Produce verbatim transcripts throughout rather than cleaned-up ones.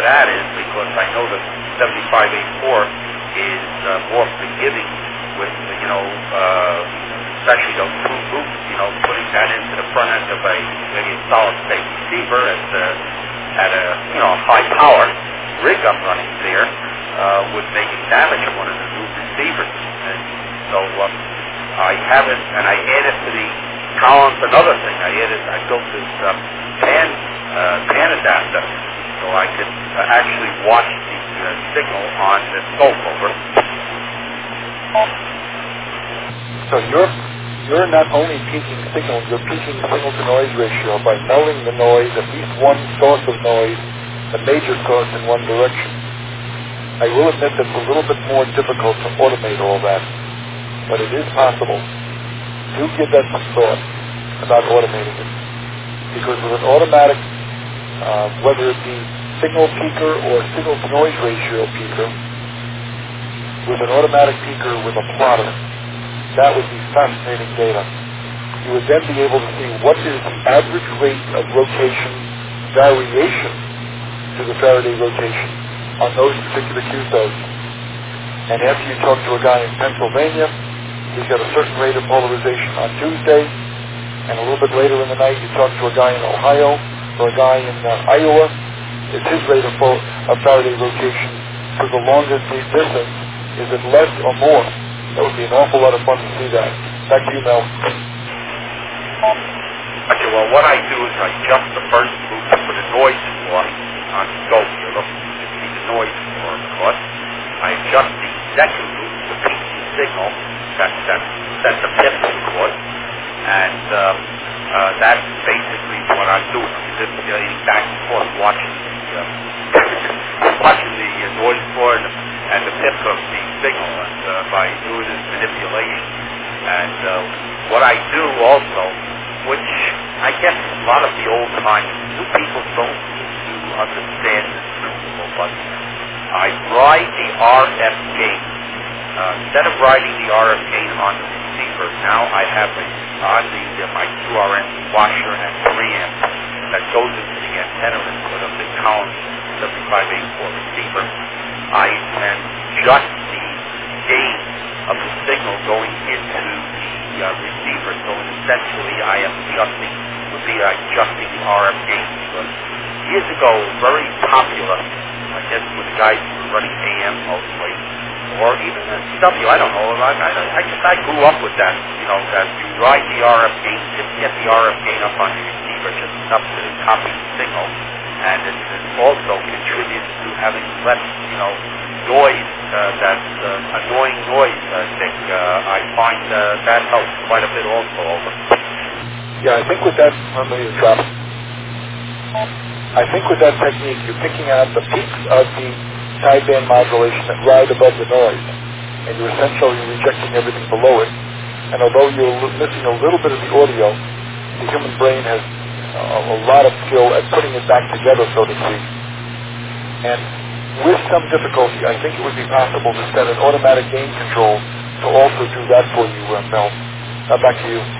for that is because I know that seventy-five eighty-four is uh, more forgiving with, you know, uh, especially those two loops, you know, putting that into the front end of a maybe a solid state receiver at, uh, at a, you know, high power rig I'm running there uh, would make it damage one of the new receivers. And so um, I have it, and I added to the columns another thing. I added, I built this um, pan, uh, pan adapter so I could uh, actually watch the uh, signal on the scope over. So you're you're not only peaking signal, you're peaking signal to noise ratio by melding the noise, at least one source of noise, a major source in one direction. I will admit that it's a little bit more difficult to automate all that, but it is possible. Do give that some thought about automating it. Because with an automatic, uh, whether it be signal peaker or signal to noise ratio peaker, with an automatic peaker with a plotter, that would be fascinating data. You would then be able to see what is the average rate of rotation variation to the Faraday rotation on those particular Q S Os. And after you talk to a guy in Pennsylvania, he's got a certain rate of polarization on Tuesday, and a little bit later in the night you talk to a guy in Ohio or a guy in uh, Iowa, it's his rate of, pol- of Faraday rotation for the longer distance. Is it less or more? That would be an awful lot of fun to see that. Back to you, Mel. Okay, well, what I do is I adjust the first loop for the noise floor on the scope. You're looking to see the noise floor, of course. I adjust the second loop to peak the signal. That, that, that's the pip, of course. And um, uh, that's basically what I'm doing. I'm manipulating back and forth, watching the, uh, watching the uh, noise floor and the, and the pip of the signal, and uh, by doing this manipulation. And uh, what I do also, which I guess a lot of the old time new people don't seem to understand this principle, but I ride the R F gain. Uh, instead of riding the R F gain on the receiver, now I have a, on the uh, my Q R N washer and preamp that goes into the antenna input of the column seventy-five eighty-four receiver. I can adjust the gain of the signal going into the uh, receiver. So essentially, I am adjusting, would be adjusting the R F gain. Because years ago, very popular, I guess, with the guys who were running A M mostly, or even C W. I don't know. I, I, I just I grew up with that. You know, that you ride the R F gain, just get the R F gain up on the receiver, just enough to copy the signal. And it, it also contributes to having less, you know, noise, uh, that uh, annoying noise, I think. Uh, I find uh, that helps quite a bit also. Over. Yeah, I think with that, let me drop. I think with that technique, you're picking out the peaks of the sideband modulation that ride above the noise, and you're essentially rejecting everything below it. And although you're missing a little bit of the audio, the human brain has a lot of skill at putting it back together, so to speak. And with some difficulty, I think it would be possible to set an automatic gain control to also do that for you, uh, Mel. Now back to you.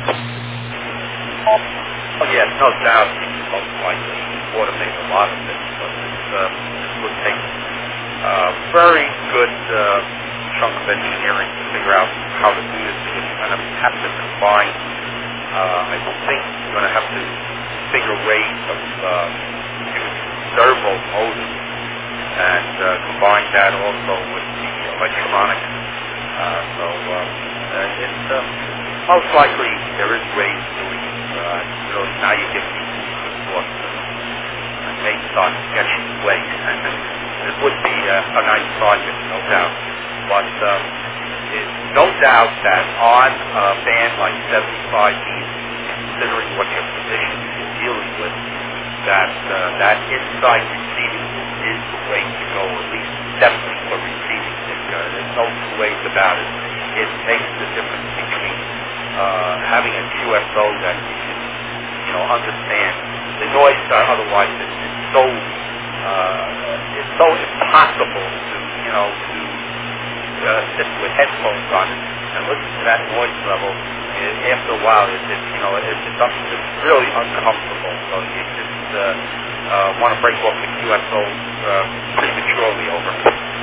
Oh, yes, no doubt. Most likely automate a lot of this, but this, uh, this would take a very good uh, chunk of engineering to figure out how to do this, because you're going to have to combine, uh, I think you're going to have to figure ways of uh, using servo motors and uh, combine that also with the electronics. Uh, so uh, uh, it's uh, most likely there is ways of doing it. Uh, you know, now you get people to talk to and may start sketching ways. And it would be uh, a nice project, no doubt. But um, it's no doubt that on a band like seventy-five E, considering what your position is dealing with, that uh, that inside receiving is the way to go, at least definitely for receiving. Uh, there's no two ways about it. It makes the difference between uh, having a Q S O that you can, you know, understand. The noise, uh, otherwise, it's, it's so uh, it's so impossible to, you know, to uh, sit with headphones on it and listen to that noise level. It, after a while, it, it you know, it, it's, it's really uncomfortable. So you just uh, uh, want to break off the Q S O uh, prematurely over.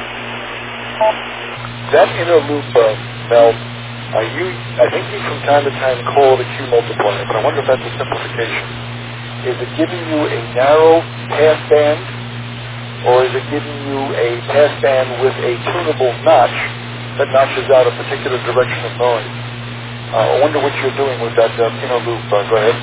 That inner loop, uh, Mel, uh, you, I think you from time to time call it a Q multiplier, but I wonder if that's a simplification. Is it giving you a narrow pass band, or is it giving you a pass band with a tunable notch that notches out a particular direction of noise? Uh, I wonder what you're doing with that uh, inner loop. Uh, go ahead.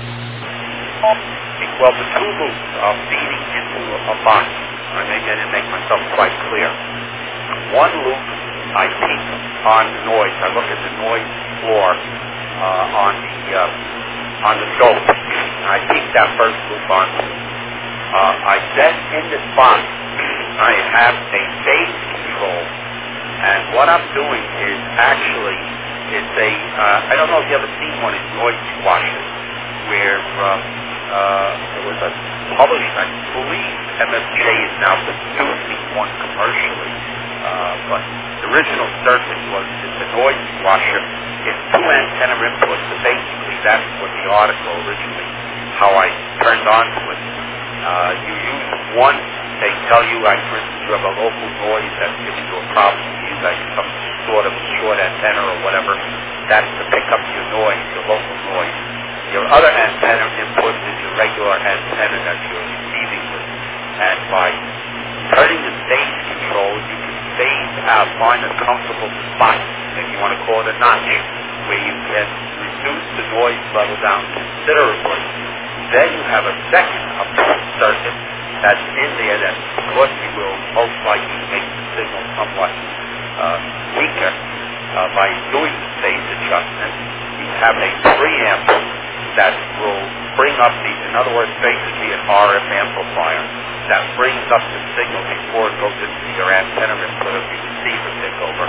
Well, the two loops are feeding into a box. Or maybe I didn't make myself quite clear. One loop, I peak on the noise. I look at the noise floor uh, on the uh, on the scope. I peak that first loop on. Uh, I then, in this box, I have a phase control. And what I'm doing is actually, it's a, uh, I don't know if you ever seen one in noise washes, where uh, uh, there was a published, I believe M S J is now producing one commercially, uh, but the original circuit was it's a noise washer. It's two antenna inputs, so basically that's what the article originally, how I turned on to it. Uh, you use one, they tell you, like, for instance, you have a local noise that's giving you a problem, you use like some sort of short antenna or whatever, that's to pick up your noise, your local noise. Your other antenna input is your regular antenna that you're receiving with. And by turning the phase control, you can phase out, find a comfortable spot, if you want to call it a notch, where you can reduce the noise level down considerably. Then you have a second circuit that's in there that, of course, you will most likely make the signal somewhat uh, weaker uh, by doing the phase adjustment. You have a preamp that will bring up the, in other words, basically an R F amplifier that brings up the signal before it goes into your antenna input of your receiver stick over.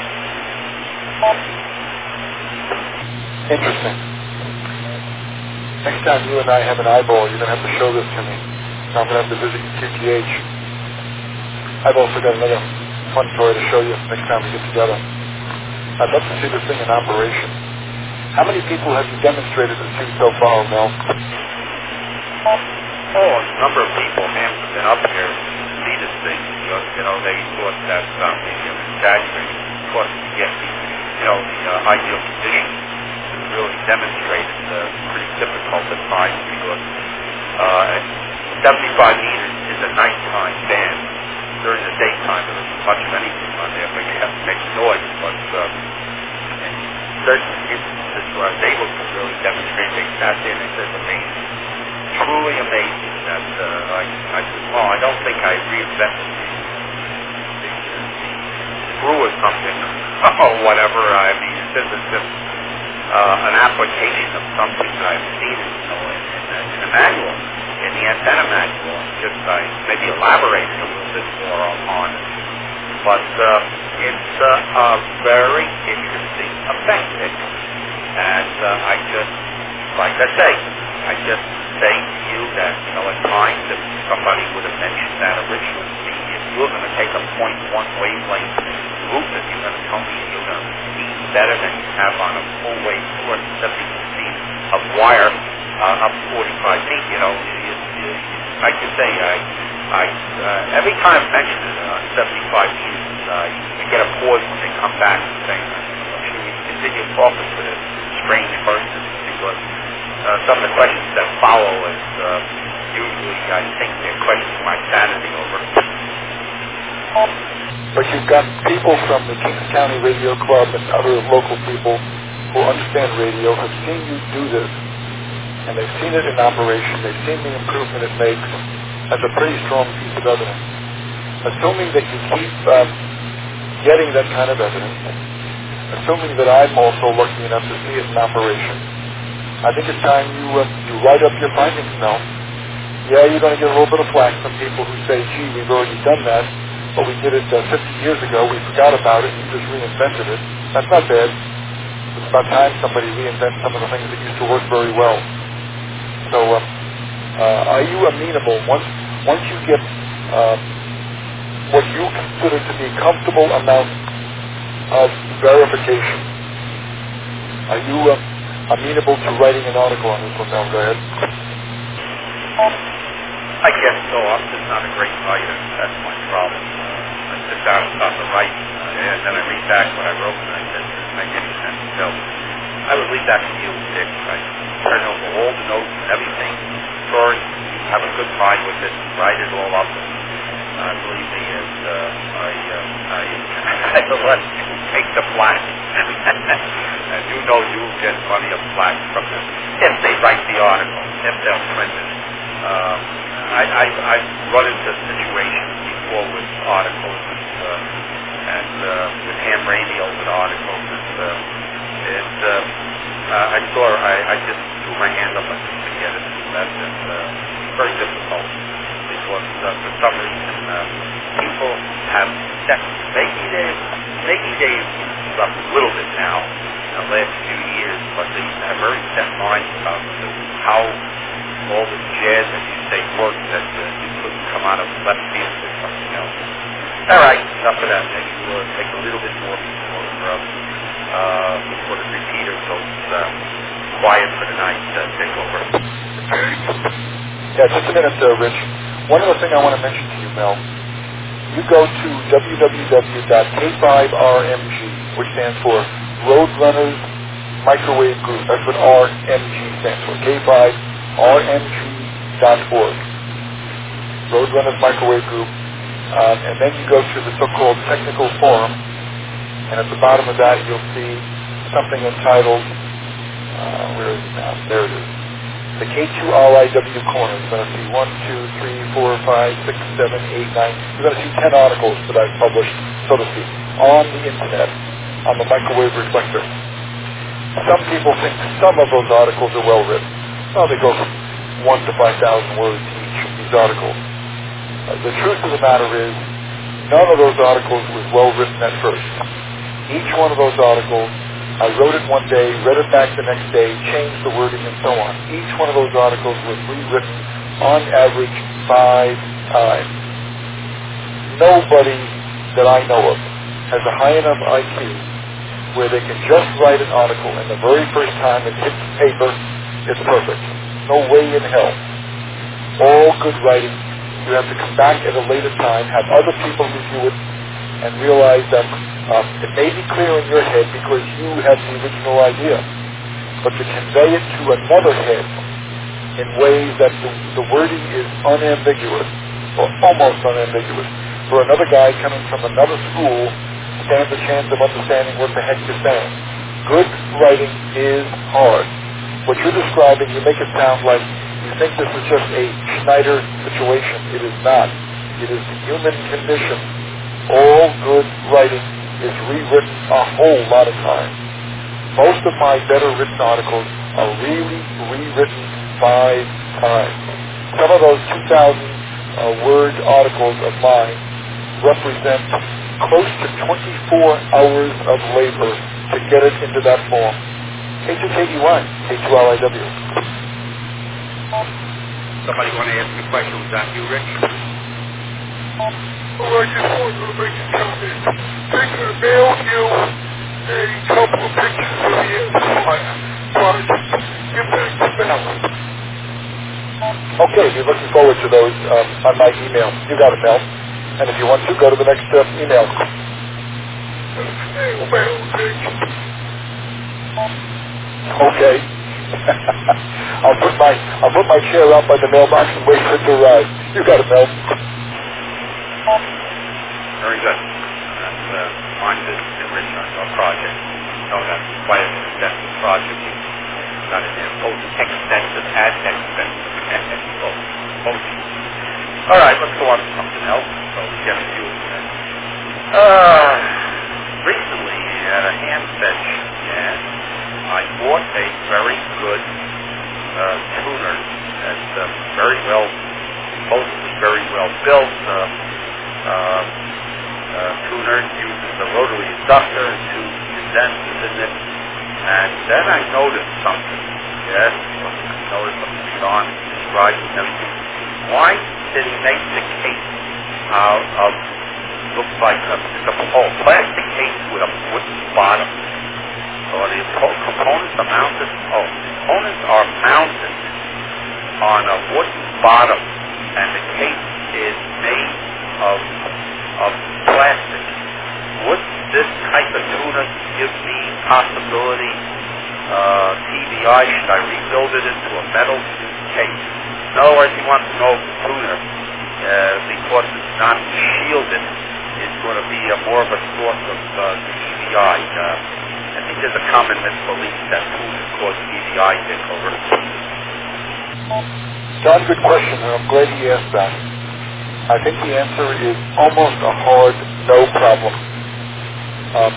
Interesting. Next time you and I have an eyeball, you're going to have to show this to me. I'm going to have to visit Q T H. I've also got another fun toy to show you next time we get together. I'd love to see this thing in operation. How many people have you demonstrated this to so far, Mel? Oh, a number of people have been up here to see this thing. You know, you know they thought that um, maybe I'm exaggerating. Of course, to get the, you know, the uh, ideal conditions to really demonstrate it's uh, pretty difficult at times because uh, seventy-five meters is a nighttime band. During the daytime, there isn't much of anything on there, but you have to make noise. But um, in certain instances where I was able to really demonstrate, they sat there and they said, amazing. Truly amazing that uh, I, I said, well, I don't think I reinvented the, the, the screw or something or whatever. I mean, this is just uh, an application of something that I've seen in, you know, in, in, the, in the manual, in the antenna manual. Just I maybe elaborated a little bit more on it. But uh, it's uh, a very interesting effect. And uh, I just, like I say, I just say to you that, you know, at times if somebody would have mentioned that originally, if you're going to take a point one wavelength loop, if you're going to tell me you're going to see better than you have on a full wave two hundred seventy feet of wire uh, up forty-five feet, you know, you, you, like you say, I, I, uh, every time I mention it on uh, seventy-five meters, uh, you get a pause when they come back and say, should we continue talking to this strange person? Because Uh, some of the questions that follow is uh, usually, I think, they're questioning my sanity over. But you've got people from the Kings County Radio Club and other local people who understand radio have seen you do this, and they've seen it in operation. They've seen the improvement it makes. That's a pretty strong piece of evidence. Assuming that you keep um, getting that kind of evidence, assuming that I'm also lucky enough to see it in operation, I think it's time you uh, you write up your findings now. Yeah, you're going to get a little bit of flack from people who say, gee, we've already done that, but we did it uh, fifty years ago, we forgot about it, and you just reinvented it. That's not bad. It's about time somebody reinvents some of the things that used to work very well. So uh, uh, are you amenable, once, once you get uh, what you consider to be comfortable amount of verification, are you... Uh, amenable to writing an article on this one now? Go ahead. I guess so. I'm just not a great writer. That's my problem. Uh, I sit down and start to write, uh, and then I read back what I wrote, and I said, it doesn't make any sense. So I would leave that to you, Dick. I turn over all the notes and everything. Sorry, have a good time with it. Write it all up. Uh, believe me, as uh, I, uh, I, I let you take the flack. And you know you'll get plenty of flack from them if they write the article, if they'll print it. Um, I, I, I've run into situations before with articles and, uh, and uh, with ham radio with articles. And, uh, it, uh, uh, I saw, I, I just threw my hand up and forget it. That's just uh, very difficult because uh, for some reason uh, people have set, maybe they've, maybe they've up a little bit now in the last few years, but they have very set minds about the, how all the jazz, as you say, works that uh, you couldn't come out of left field or something else. All right, enough of that. Maybe we'll take a little bit more before, uh, uh, before the repeater goes uh, quiet for the night. Uh, take over. Yeah, just a minute, uh, Rich. One other thing I want to mention to you, Mel. You go to w w w dot k five r m g, which stands for Roadrunners Microwave Group. That's what R M G stands for. K five R M G dot org. Roadrunners Microwave Group. Um, and then you go to the so-called technical forum, and at the bottom of that you'll see something entitled, uh, where is it now? There it is. The K two R I W corner. You're going to see one, two, three, four, five, six, seven, eight, nine. You're going to see ten articles that I've published, so to speak, on the internet, on the microwave reflector. Some people think some of those articles are well written. Well, they go from one to five thousand words each of these articles. Uh, the truth of the matter is, none of those articles was well written at first. Each one of those articles, I wrote it one day, read it back the next day, changed the wording and so on. Each one of those articles was rewritten on average five times. Nobody that I know of has a high enough I Q where they can just write an article and the very first time it hits paper, it's perfect. No way in hell. All good writing, you have to come back at a later time, have other people review it, and realize that um, it may be clear in your head because you had the original idea, but to convey it to another head in ways that the, the wording is unambiguous, or almost unambiguous, for another guy coming from another school stands a chance of understanding what the heck you're saying. Good writing is hard. What you're describing, you make it sound like you think this is just a Schneider situation. It is not. It is the human condition. All good writing is rewritten a whole lot of times. Most of my better written articles are really rewritten five times. Some of those two thousand uh, word articles of mine represent close to twenty-four hours of labor to get it into that form. K two K E Y, K two R I W. Somebody want to ask me a question? Was that you, Rich? Well, I just wanted to make a comment. They're going to mail you a couple of pictures of the Empire project. Give that to Mel. Okay, we're looking forward to those um, on my email. You got it, Mel. And if you want to, go to the next uh, email. Snail mail, Dick. Okay. I'll put my I'll put my chair out by the mailbox and wait for it to arrive. You got it, Mel. Very good. That's uh, mine is the Rich on your project. No, that's quite an extensive project. You've got it there, both extensive and expensive. both. both. All right, let's go on to something else. So we get a few minutes. Uh, recently at a hand fetch, and I bought a very good uh, tuner that's uh, very well, supposedly very well built. Uh, uh, uh, tuner uses a rotary inductor and two condensers in it. And then I noticed something. Yes, I noticed something Sean described and everything. Why did he make the case out of, looks like a, it's a oh, plastic case with a wooden bottom? So the components are mounted, oh, components are mounted on a wooden bottom and the case is made of of plastic. Would this type of tuner give me possibility, uh, T V I, should I rebuild it into a metal case? In other words, he wants to know if the tuner, uh, because it's not shielded, is going to be a more of a source of uh, T V I. Uh, I think there's a common misbelief that tuners cause T V I, Dick, over the John, good question, and I'm glad he asked that. I think the answer is almost a hard no problem. Um,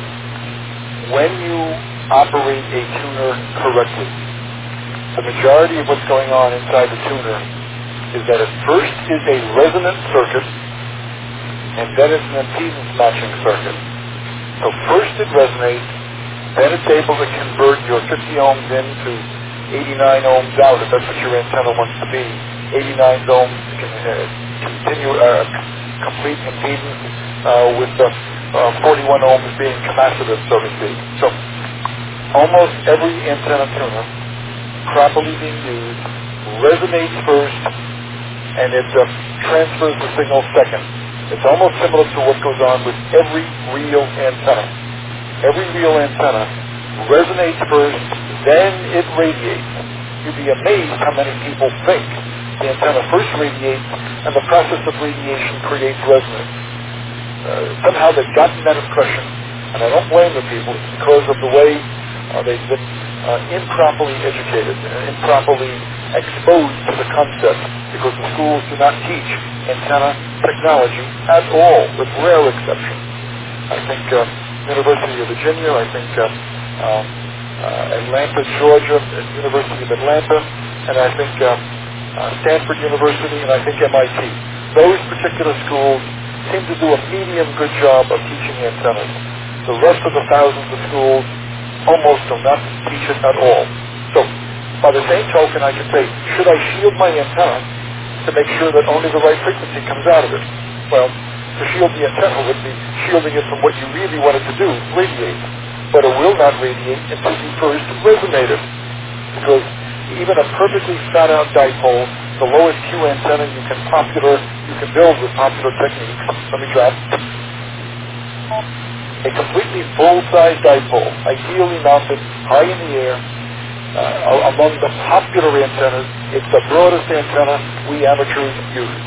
when you operate a tuner correctly, the majority of what's going on inside the tuner is that at first is a resonant circuit, and then it's an impedance matching circuit. So first it resonates, then it's able to convert your fifty ohms in to eighty-nine ohms out, if that's what your antenna wants to be. eighty-nine ohms can uh, continue uh, complete impedance uh, with the uh, forty-one ohms being capacitive, so to speak. So almost every antenna tuner properly being used resonates first, and it uh, transfers the signal second. It's almost similar to what goes on with every real antenna. Every real antenna resonates first, then it radiates. You'd be amazed how many people think the antenna first radiates, and the process of radiation creates resonance. Uh, somehow they've gotten that impression, and I don't blame the people. It's because of the way uh, they've been uh, improperly educated, uh, improperly exposed to the concept, because the schools do not teach antenna technology at all, with rare exceptions. I think uh, University of Virginia, I think uh, um, uh, Atlanta, Georgia, University of Atlanta, and I think um, uh, Stanford University, and I think M I T. Those particular schools seem to do a medium good job of teaching antennas. The rest of the thousands of schools almost do not teach it at all. So, by the same token, I can say, should I shield my antenna to make sure that only the right frequency comes out of it? Well, to shield the antenna would be shielding it from what you really want it to do, radiate. But it will not radiate until you first resonate it. Because even a perfectly fat out dipole, the lowest Q antenna you can popular, you can build with popular techniques. Let me drop. A completely full-size dipole, ideally mounted high in the air, uh, among the popular antennas, it's the broadest antenna we amateurs use.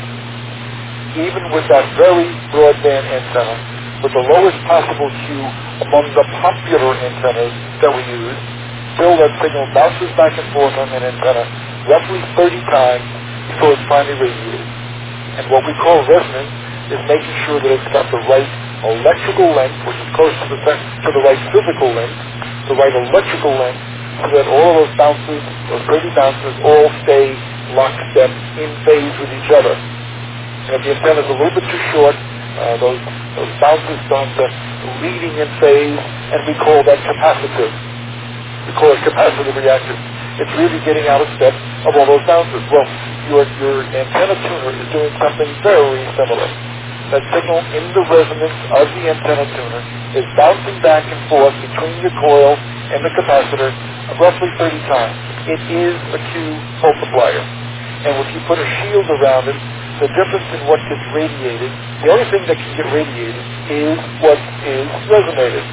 Even with that very broadband antenna, with the lowest possible Q among the popular antennas that we use, still that signal bounces back and forth on an antenna roughly thirty times before it's finally radiated. And what we call resonance is making sure that it's got the right electrical length, which is close to the, to the right physical length, the right electrical length, so that all of those bounces, those thirty bounces, all stay lockstep in phase with each other. And if the antenna is a little bit too short, uh, those, those bounces don't uh, leading in phase, and we call that capacitive. We call it capacitive reactive. It's really getting out of step of all those bounces. Well, your, your antenna tuner is doing something very similar. That signal in the resonance of the antenna tuner is bouncing back and forth between your coil and the capacitor roughly thirty times. It is a Q multiplier. And if you put a shield around it, the difference in what gets radiated, the only thing that can get radiated is what is resonated.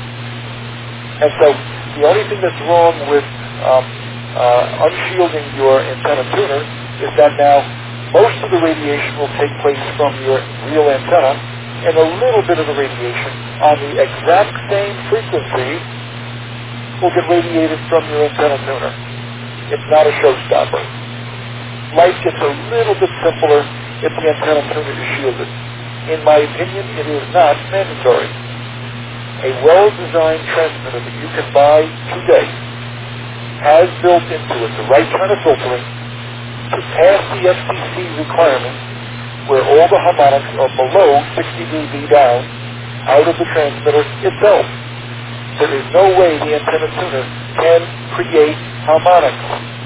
And so the only thing that's wrong with um, uh, unshielding your antenna tuner is that now most of the radiation will take place from your real antenna, and a little bit of the radiation on the exact same frequency will get radiated from your antenna tuner. It's not a showstopper. Life gets a little bit simpler if the antenna tuner is shielded. In my opinion, it is not mandatory. A well-designed transmitter that you can buy today has built into it the right kind of filtering to pass the F C C requirement where all the harmonics are below sixty decibels down out of the transmitter itself. There is no way the antenna tuner can create harmonics.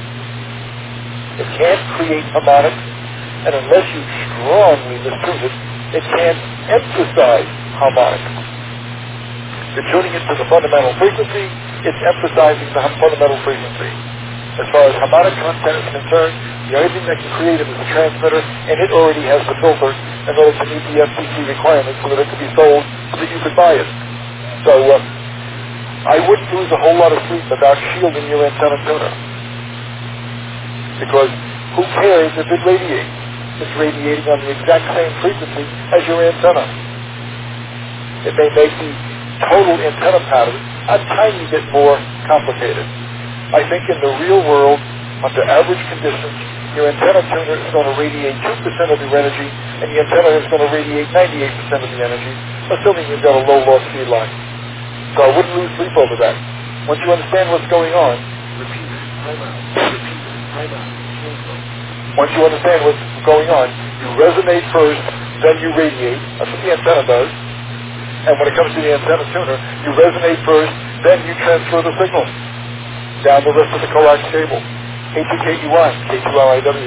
It can't create harmonics, and unless you strongly mistune it, it can't emphasize harmonics. You're tuning it to the fundamental frequency, it's emphasizing the fundamental frequency. As far as harmonic content is concerned, the only thing that can create it is the transmitter, and it already has the filter in order to meet the F C C requirements so that it could be sold so that you could buy it. So uh, I wouldn't lose a whole lot of sleep about shielding your antenna tuner. Because who cares if it radiates? It's radiating on the exact same frequency as your antenna. It may make the total antenna pattern a tiny bit more complicated. I think in the real world, under average conditions, your antenna tuner is going to radiate two percent of your energy, and the antenna is going to radiate ninety-eight percent of the energy, assuming you've got a low loss feed line. So I wouldn't lose sleep over that. Once you understand what's going on, repeat it, time out, repeat it, time out. Once you understand what's going on, you resonate first, then you radiate. That's what the antenna does. And when it comes to the antenna tuner, you resonate first, then you transfer the signal down the rest of the coax cable. K two K U I, K two L I W.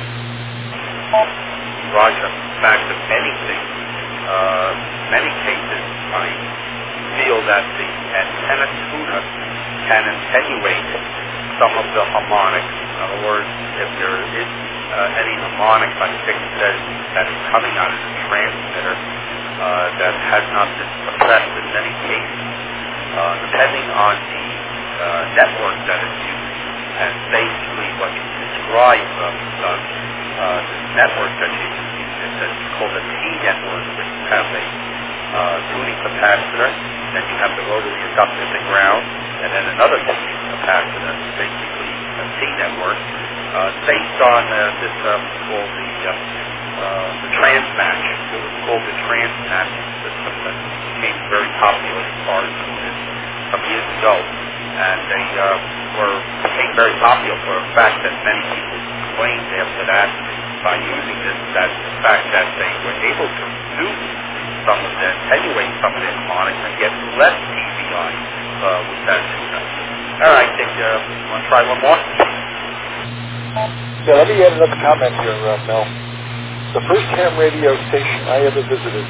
Roger. In fact, if anything, uh, many cases I feel that the antenna tuner can attenuate some of the harmonics. In other words, if there is uh, any harmonic, I think that, that is coming out of the transmitter uh, that has not been suppressed in many cases, uh, depending on the uh, network that is used. And basically what you describe of uh, uh, this network that you use, it's called a T network, where you have a uh, tuning capacitor, then you have the rotary inductor in the ground, and then another tuning capacitor, basically a T network, uh, based on uh, this uh, called the, uh, uh, the Transmatch. It was called the Transmatch system that became very popular as far as tuning some years ago. And they uh, were became very popular for the fact that many people claimed after that, by using this, that the fact that they were able to reduce some of the, attenuate some of the harmonics and get less T V I uh, with that tuner. All right, Dick, uh, want to try one more? Yeah, let me add another comment here, uh, Mel. The first ham radio station I ever visited,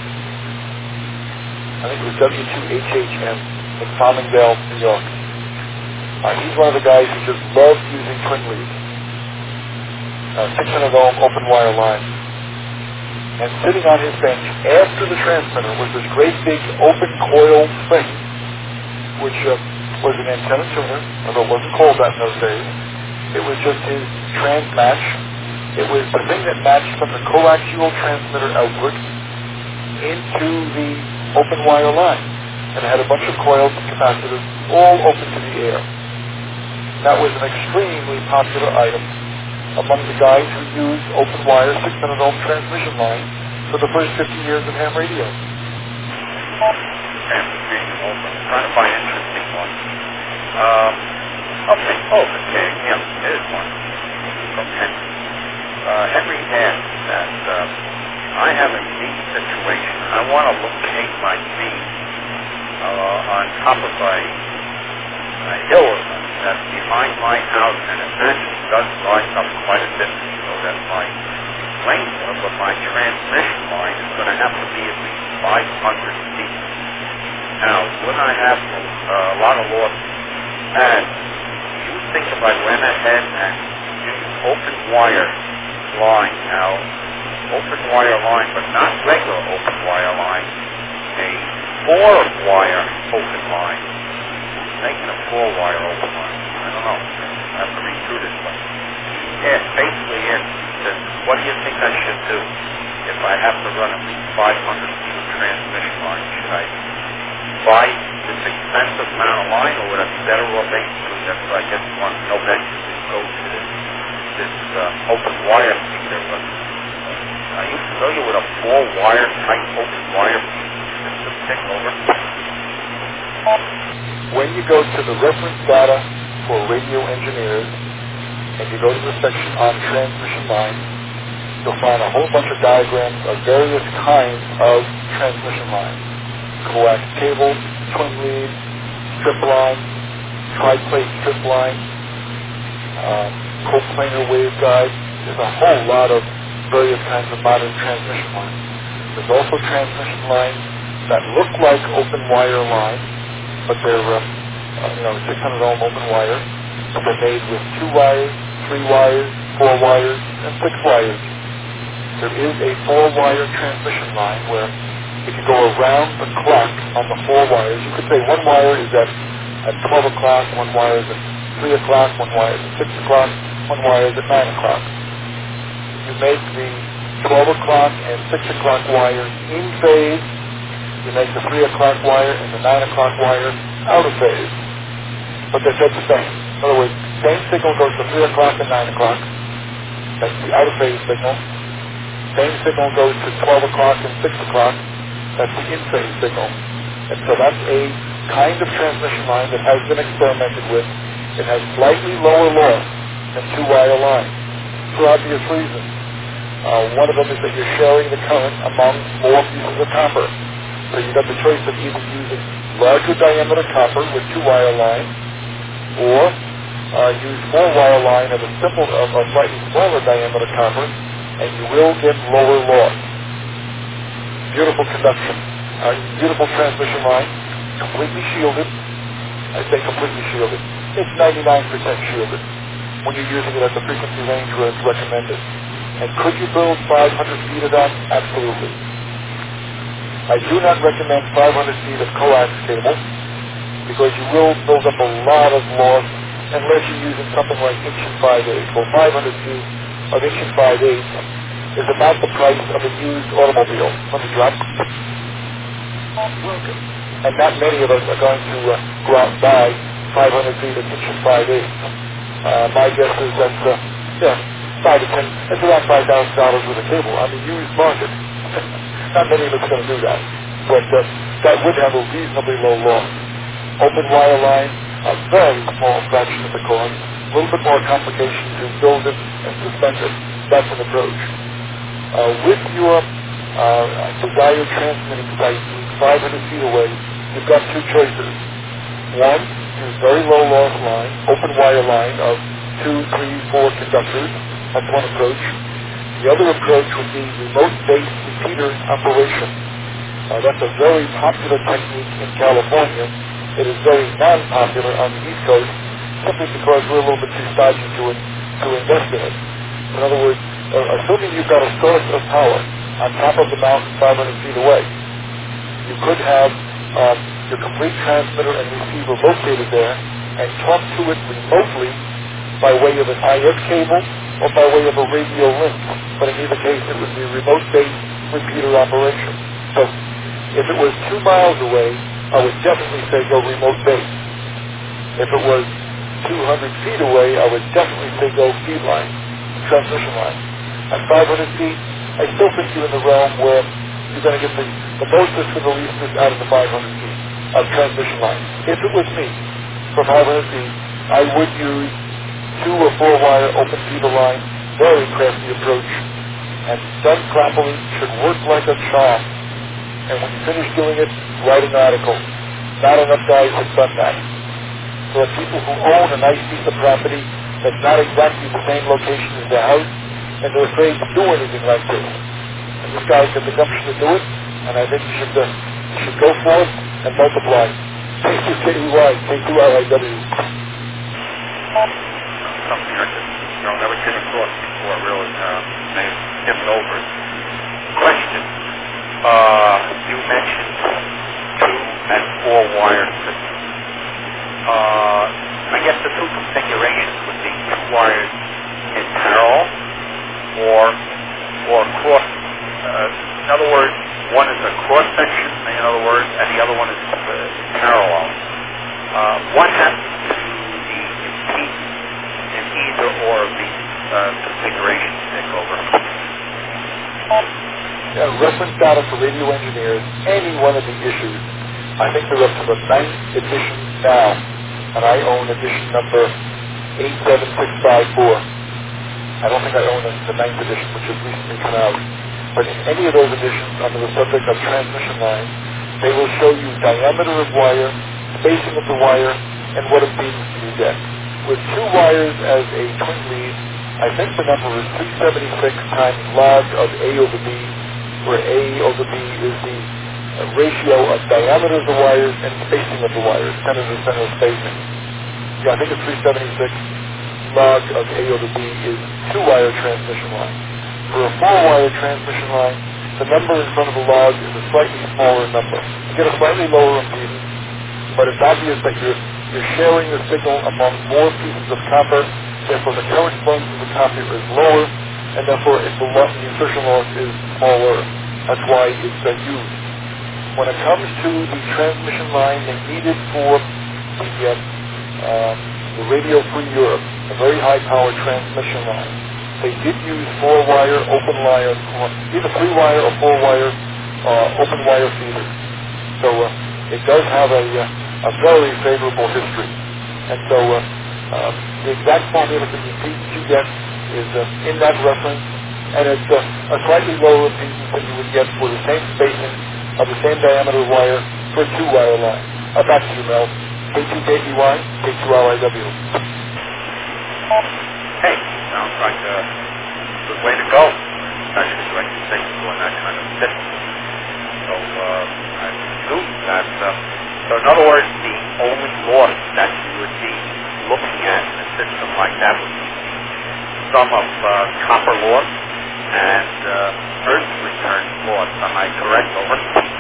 I think it was W two H H M in Farmingdale, New York. Uh, he's one of the guys who just loved using twin leads. Uh, six hundred ohm open wire line. And sitting on his bench after the transmitter was this great big open coil thing, which uh, was an antenna tuner, although it wasn't called that in those days. It was just his Transmatch. It was the thing that matched from the coaxial transmitter output into the open wire line. And it had a bunch of coils and capacitors all open to the air. That was an extremely popular item among the guys who used open wire six hundred ohm transmission lines for the first fifty years of ham radio. Transmission open. Trying to find interesting ones. Um, okay. Oh, okay. Yeah, there's one from Henry. Uh, Henry asks that uh, I have a unique situation. I want to locate my beam uh, on top of a, a hill that's behind my house, and it actually does rise up quite a bit, so that my length of my transmission line is going to have to be at least five hundred feet. Now, when I have uh, a lot of loss, and you think if I went ahead and used open wire line, now, open wire line, but not regular open wire line, a four-wire open line, making a four-wire open line. I don't know. I have to read through this one. Yeah, basically, it says, what do you think I should do if I have to run at least five hundred feet of transmission line? Should I buy this expensive amount of line, or would I be better off basically that I just want no benches to go to this, this uh, open wire feeder? But uh, are you familiar with a four-wire type open wire system? Take over. When you go to the reference data for radio engineers, and you go to the section on transmission lines, you'll find a whole bunch of diagrams of various kinds of transmission lines. Coax cable, twin lead, strip line, tri-plate strip line, um, coplanar waveguide. There's a whole lot of various kinds of modern transmission lines. There's also transmission lines that look like open wire lines, but they're, um, uh, you know, six hundred ohm open wire. They're made with two wires, three wires, four wires, and six wires. There is a four-wire transmission line where if you go around the clock on the four wires, you could say one wire is at, at twelve o'clock, one wire is at three o'clock, one wire is at six o'clock, one wire is at nine o'clock. You make the twelve o'clock and six o'clock wires in phase. You make the three o'clock wire and the nine o'clock wire out of phase. But they're just the same. In other words, same signal goes to three o'clock and nine o'clock. That's the out of phase signal. Same signal goes to twelve o'clock and six o'clock. That's the in phase signal. And so that's a kind of transmission line that has been experimented with. It has slightly lower loss than two-wire lines for obvious reasons. Uh, one of them is that you're sharing the current among more pieces of copper. So you've got the choice of either using larger diameter copper with two-wire line, or uh, use four-wire line of a simple, of a slightly smaller diameter copper, and you will get lower loss. Beautiful conduction, uh, beautiful transmission line, completely shielded. I say completely shielded. It's ninety-nine percent shielded when you're using it at the frequency range where it's recommended. And could you build five hundred feet of that? Absolutely. I do not recommend five hundred feet of coax cable because you will build up a lot of loss unless you're using something like inch and five eighths. Well, five hundred feet of inch and five eighths is about the price of a used automobile. Let me drop. Welcome. And not many of us are going to uh, go out and buy five hundred feet of inch and five eighths. Uh, my guess is that, uh, yeah, five to ten, it's around five thousand dollars with a cable on the used market. Not many of us are going to do that. But uh, that would have a reasonably low loss. Open wire line, a very small fraction of the cost, a little bit more complication to build it and suspend it. That's an approach. Uh, with your uh, desired transmitting site being five hundred feet away, you've got two choices. One, use very low loss line, open wire line of two, three, four conductors. That's one approach. The other approach would be remote-based repeater operation. Uh, that's a very popular technique in California. It is very non-popular on the East Coast simply because we're a little bit too stodgy to, to invest in it. In other words, uh, assuming you've got a source of power on top of the mountain five hundred feet away, you could have um, your complete transmitter and receiver located there and talk to it remotely by way of an I S cable or by way of a radio link. But in either case, it would be a remote-based repeater operation. So if it was two miles away, I would definitely say go remote-based. If it was two hundred feet away, I would definitely say go feed line, transmission line. At five hundred feet, I still think you're in the realm where you're going to get the, the mostest for the leastest out of the five hundred feet of transmission line. If it was me, for five hundred feet, I would use two or four wire open feeder line, very crafty approach, and done properly should work like a charm. And when you finish doing it, write an article. Not enough guys have done that. There are people who own a nice piece of property that's not exactly the same location as their house, and they're afraid to do anything like this. And this guy's got the gumption to do it, and I think you should, uh, you should go for it and multiply. K two K Y, K two R I W. Something I just, you know, never came across before, really, uh, may have skipped over it. Question. Uh, you mentioned two and four wire systems. Uh, I guess the two configurations would be two wires in parallel or or cross. Uh, in other words, one is a cross section, in other words, and the other one is uh, parallel. Uh, what happens to the impedance in either or of these uh, configurations take over? Yeah, reference data for radio engineers, any one of the issues. I think they're up to the ninth edition now, and I own edition number eight seven six five four. I don't think I own the ninth edition, which has recently come out. But in any of those editions, under the subject of transmission lines, they will show you diameter of wire, spacing of the wire, and what impedance you get. With two wires as a twin lead, I think the number is three seventy-six times log of A over B, where A over B is the ratio of diameter of the wires and spacing of the wires, center to center spacing. yeah, I think it's three seventy-six log of A over B is two-wire transmission line. For a four-wire transmission line, the number in front of the log is a slightly smaller number. You get a slightly lower impedance, but it's obvious that you're, you're sharing the signal among more pieces of copper, therefore the current flowing through the copper is lower, and therefore it, the, lo- the insertion loss is smaller. That's why it's uh, used. When it comes to the transmission line they needed for the, uh, uh, the Radio Free Europe, a very high-powered transmission line, they did use four-wire, open-wire, either three-wire or four-wire, uh, open-wire feeders. So uh, it does have a, uh, a very favorable history. And so uh, uh, the exact formula for the impedance you get is uh, in that reference, and it's uh, a slightly lower impedance than you would get for the same spacing of the same diameter wire for a two-wire line. Uh, back to you, Mel. K two K E Y, K two L I W. Hey, sounds like a good way to go, especially like you say, doing that kind of system. So uh, I assume that, uh, so in other words, the only loss that you would be looking at in a system like that would be the sum of uh, copper loss and uh, earth return loss. Am I correct? Over.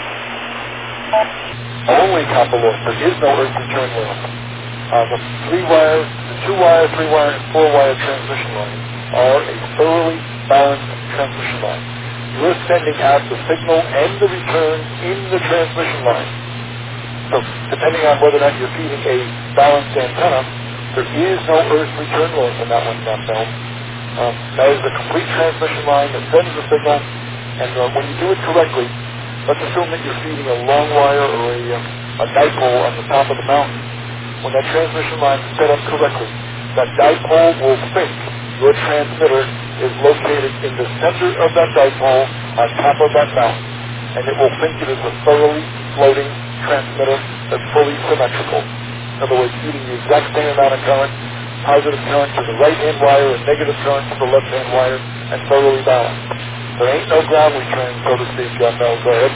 Only copper loss. There is no earth return loss. Uh, the three-wire, the two-wire, three-wire, and four-wire transmission lines are a thoroughly balanced transmission line. You're sending out the signal and the return in the transmission line. So, depending on whether or not you're feeding a balanced antenna, there is no earth return loss on that one, Mel. Um, that is the complete transmission line that sends the signal, and uh, when you do it correctly, let's assume that you're feeding a long wire or a, uh, a dipole on the top of the mountain. When that transmission line is set up correctly, that dipole will think your transmitter is located in the center of that dipole on top of that mountain. And it will think it is a thoroughly floating transmitter that's fully symmetrical. In other words, feeding the exact same amount of current, positive current to the right-hand wire and negative current to the left-hand wire, and thoroughly balanced. There ain't no ground return, so to speak, John Mel. Go ahead.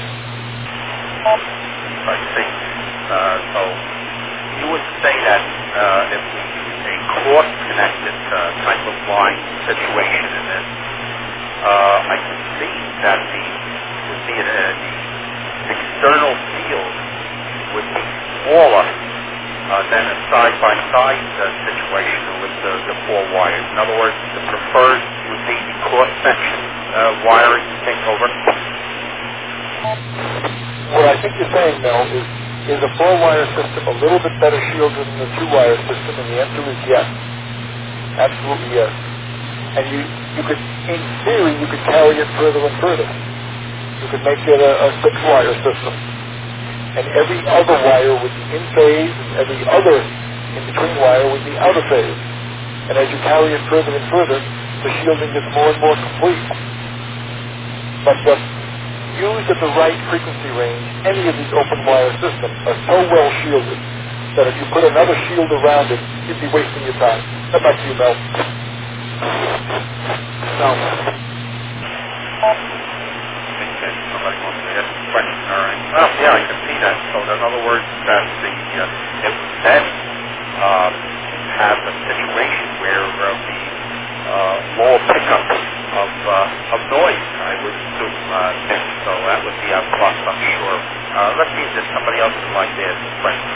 I see. Uh, so you would say that uh, if we use a cross-connected uh, type of line situation in this, uh, I can see that the would be uh, the external field would be smaller uh, than a side-by-side uh, situation with the, the four wires. In other words, the preferred would be the cross-section uh, wiring to take over. What I think you're saying, Mel, is is a four-wire system a little bit better shielded than the two-wire system? And the answer is yes. Absolutely yes. And you, you could, in theory, you could carry it further and further. You could make it a, a six-wire system. And every other wire would be in phase, and every other in-between wire would be out of phase. And as you carry it further and further, the shielding gets more and more complete. But the used at the right frequency range, any of these open wire systems are so well shielded that if you put another shield around it, you'd be wasting your time. How about you, Mel? No. Somebody wants to ask a question. All right. Well, yeah, I can see that. So in other words, that the uh, it would then uh, have a situation where uh, the uh, lower pickup of uh, of noise, I would assume. Uh, so that would be a plus, I'm sure. Uh, let's see if there's somebody else who'd like to ask a question.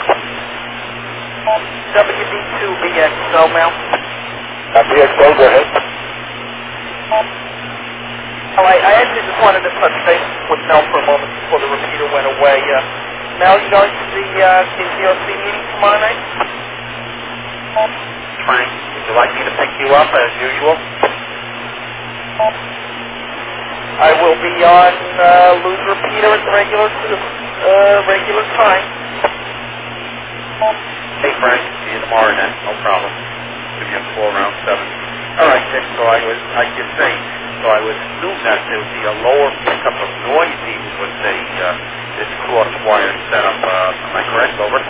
W D two B X O, Mel. Uh, B X O, go ahead. Well, I, I actually just wanted to touch base with Mel for a moment before the repeater went away. Uh, Mel, you going to the uh, K C O C meeting tomorrow night? Frank, would you like me to pick you up as usual? I will be on uh, Lou's repeater at the regular uh, regular time. Hey, Frank, see you tomorrow then. No problem. Give you a call around seven. All right, Dick. So I was, I just say, so I would assume that there would be a lower pickup of noise even with the uh, this cross wire setup. Uh, am I correct? Over.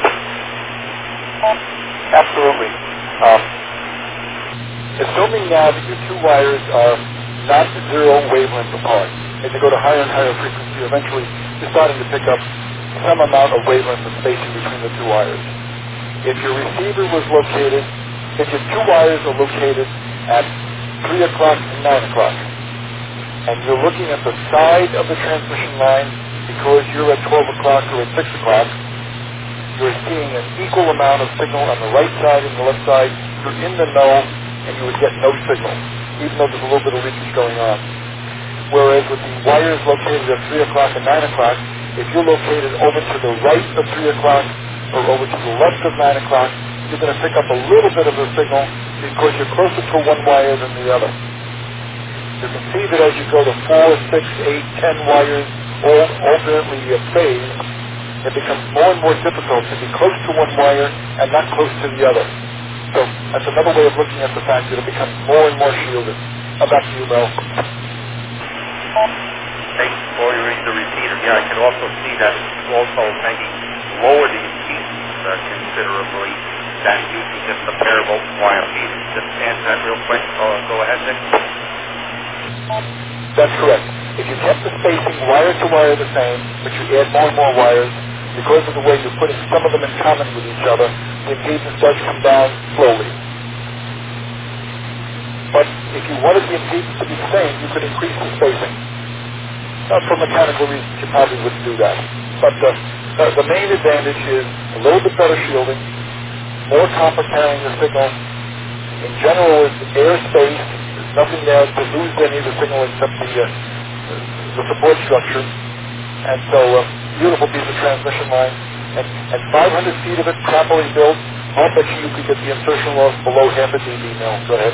Absolutely. Um, assuming now that your two wires are not zero wavelength apart, as you go to higher and higher frequency, eventually you're starting to pick up some amount of wavelength of spacing between the two wires. if your receiver was located, if your two wires are located at three o'clock and nine o'clock, and you're looking at the side of the transmission line because you're at twelve o'clock or at six o'clock, you're seeing an equal amount of signal on the right side and the left side. You're in the know, and you would get no signal, even though there's a little bit of leakage going on. Whereas with the wires located at three o'clock and nine o'clock, if you're located over to the right of three o'clock or over to the left of nine o'clock, you're going to pick up a little bit of the signal because you're closer to one wire than the other. You can see that as you go to four, six, eight, ten wires, all alternately phased, it becomes more and more difficult to be close to one wire and not close to the other. So that's another way of looking at the fact that it becomes more and more shielded. How about you, Mel? Thanks for you read the repeater. Yeah, I can also see that it's also maybe lower the impedance uh, considerably than using just a pair of open wire feeders. Just answer that real quick. Uh, go ahead, Nick. That's correct. If you kept the spacing wire to wire the same, but you add more and more wires, because of the way you're putting some of them in common with each other, the impedance does come down slowly. But if you wanted the impedance to be the same, you could increase the spacing. Not for mechanical reasons, you probably wouldn't do that. But uh, uh, the main advantage is a little bit better shielding, more copper carrying the signal. In general, it's air-spaced. There's nothing there to lose any of the signal except the, uh, the support structure. And so, uh, beautiful piece of transmission line. And, and five hundred feet of it properly built, I'll bet you you could get the insertion loss below half a dB now. Go ahead.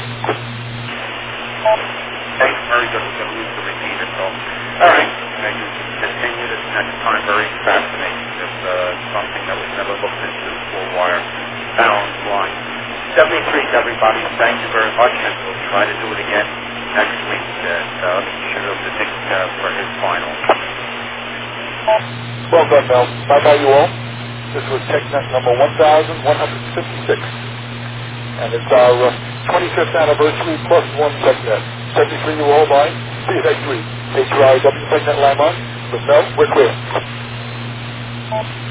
Thanks, very good. We're going to lose the repeater. So, all right. Maybe we can continue this next time. Very fascinating. Just uh, something that we've never looked into, full wire balance line. seventy-three, everybody. Thank you very much, and we'll try to do it again next week. And uh, let me shoot over to Nick uh, for his final. Well done, Mel. Bye-bye, you all. This was TechNet number one thousand one hundred fifty-six. And it's our uh, twenty-fifth anniversary plus one TechNet. seventy-three, you all. Bye. See you next week. H R I W TechNet Lamont with Mel. We're clear.